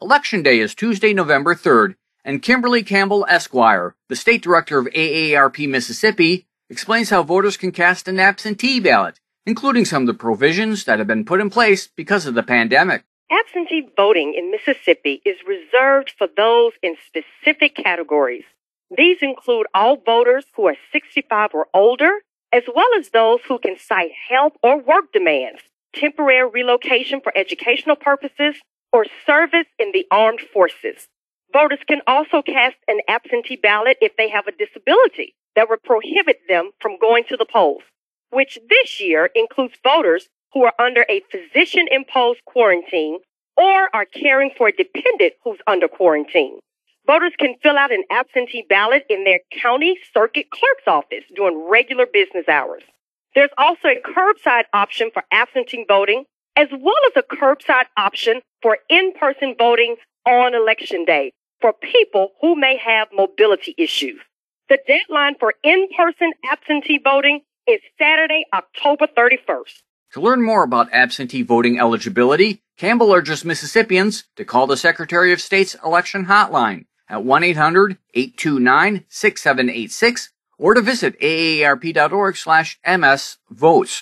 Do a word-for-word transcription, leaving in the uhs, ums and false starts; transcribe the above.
Election Day is Tuesday, November third, and Kimberly Campbell Esquire, the State Director of A A R P Mississippi, explains how voters can cast an absentee ballot, including some of the provisions that have been put in place because of the pandemic. Absentee voting in Mississippi is reserved for those in specific categories. These include all voters who are sixty-five or older, as well as those who can cite health or work demands, temporary relocation for educational purposes, or service in the armed forces. Voters can also cast an absentee ballot if they have a disability that would prohibit them from going to the polls, which this year includes voters who are under a physician-imposed quarantine or are caring for a dependent who's under quarantine. Voters can fill out an absentee ballot in their county circuit clerk's office during regular business hours. There's also a curbside option for absentee voting, as well as a curbside option for in-person voting on Election Day for people who may have mobility issues. The deadline for in-person absentee voting is Saturday, October thirty-first. To learn more about absentee voting eligibility, Campbell urges Mississippians to call the Secretary of State's election hotline at one eight hundred, eight two nine, six seven eight six or to visit A A R P dot org slash M S votes.